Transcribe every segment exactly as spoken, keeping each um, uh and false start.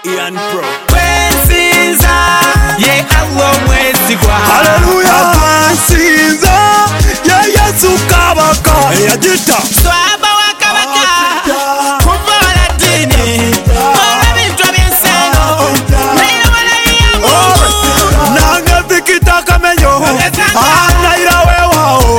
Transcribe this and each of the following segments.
Ian Pro. Kwensinza ye Allah mwezi gwa. Hallelujah. Kwensinza ye Yesu kabaka. Eyajita. Swaba wakabaka. Kuvola dini. Ola bintu byenseno. Naira wala yangu. Nange vikita kamenyo. Naira wewao.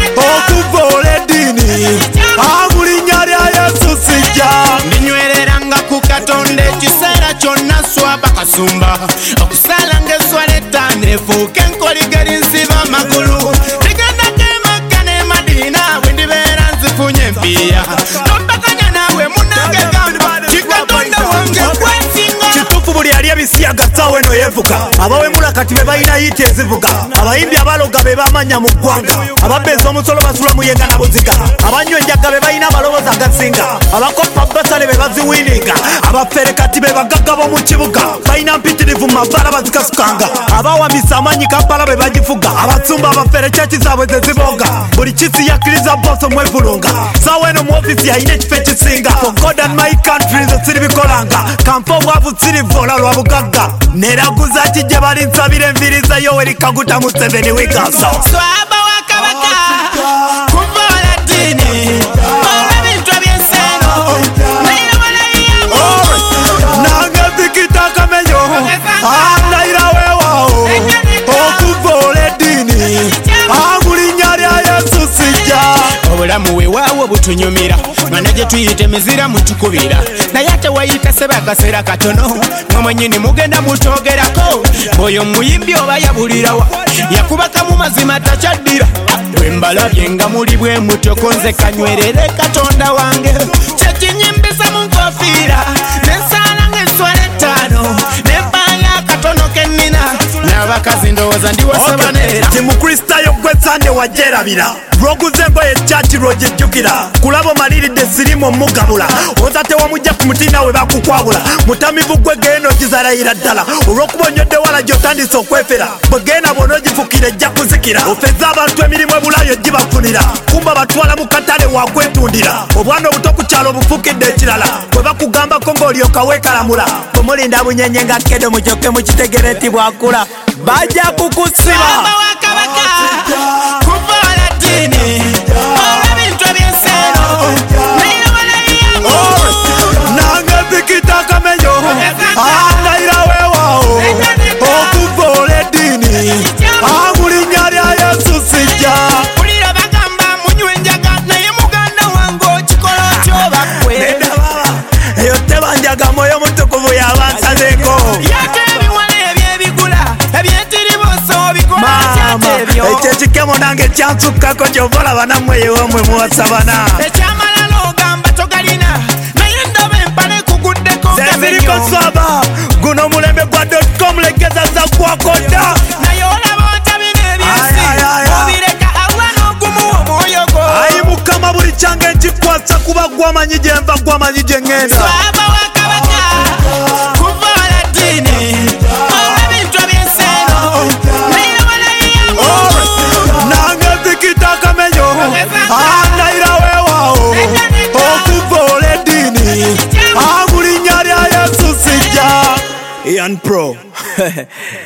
Okuvola dini. Amulinya lya Yesu sija. Ndinywereranga ku Katonda ekiseera kyonna swaba kasumba. Okusala ng'eswaleta nefuuka enkoligeri nsiba amagulu. Ndigenda k'emagga ne Madina bwe ndibeera nzifunye empiya. Tompakanya naawe munnange gamba ti Katonda wange gwensinga. Kituufu buli alya bisiyaga ssaawa eno yeevuga. Abawemula kati be balina yiiti ezivuga. Abayimbi abaloga be bamanya mu ggwanga. Ababbeeza omusolo basula muyenga na buziga. Abanywa enjaga be balina amaloboozi agasinga. Abakoppa basale be baziwininga. Abafere kati be bagagga b'omu kibuga. Balina mpitirivu mu mabbala bazikasukanga. Abawambisa amaanyi Kampala be bagifuga. Abasumba abafere kyaki zaabwe ze ziboga. Buli kisi yakkiriza booso mwevulunga. Ssaawa eno mu ofiisi yalina ekifo ekisinga. For God and my country nze siri bikolanga. Kampa obwavu sirivola lwa bugagga. Neraguza kijje bali nsabira enviriza Yoweri Kaguta Museveni Wigaso. Swaba wakabaka. Kuvola dini. Ola bintu byenseno. Naira wala yangu. Nange vikita kamenyo. Naira wewao. Okuvola eddiini. Amulinya lya Yesu sijja. Obulamu weewaawo butunyumira. Mwana gye tuyita emizira mutukubira. Naye ate wayita seba akaseera katono. Mwenyini mugenda mutogerako. Oyo muyimbi oba yabulirawa. Yakubaka mu mazima takyaddira. Bwe mbalabye nga muli bwe mutyo konze kanywerere Katonda wange. Kyekinyimbisa mu nkofiira. Nensaala ng'enswala ettaano. Nembaaya akatono kennina. N'abakazi ndowooza ndiwasaba neera. Ti mukristaayo gwe sande wajerabira. Lwoguze engoye kyaki lwogijjukira. Kulaba omaliridde sirimu omugabula. Oza tewamujja ku mutina we bakukwabula. Mutamivu gwe genda okizalayira ddala. Olw'okuba onnyodde wala gy'otandise okwefera. Bwe genda bw'ona ogifukira ejja kuzikira. Ofezza abantu emirimu ebulayo gibafunira. Kumba batwala mu katale wakwetundira. Obwana obuto ku kyalo obufukidde ekirala. Bwe bakugambako ng'olyoka weekalamula. Bwe mulinda bunyenye nga kkedo mukyoke mukitegere nti bwakula. Bajja kukusiba. Swaba wakabaka. Kuvola dini. Ola bintu byenseno. Naira wala yangu. Nange vikita kamenyo. Naira wewao. Okuvola eddiini. Amulinya lya Yesu sijja. Kulira bagamba munywa enjaga naye muganda wange okikola kyobakwe. Nedda baba, eyo tebanjaga mwoyo mutukuvu yabansazeeko. Yako ebiwala ebyebigula ebyetiribuusa obikola Maama, kyate ebyo. ekyo ekikemo nange kyansukkako kyova olaba nammwe ewamwe muwasabana. Ekyamalala ogamba togalina naye ndaba empale kuguddeko Zeziriko swaba, guno mulembe gwa dotcom legeza za gwakodda. naye olaba otabina ebyensi Ay, ay, ay, ay. obireka Allah n'ogumuwa omwoyo gwo. Ayi Mukama buli kyange nkikwasa kuba gwamanyi gye nva gwamanyi gye ŋŋenda. Swaba wakabaka. Kuvola dini. Ola bintu byenseno. Naira wala yangu. Nange vikita kamenyo. Naira wewao. Okuvola eddiini. Amulinya lya Yesu sijja. Ian Pro.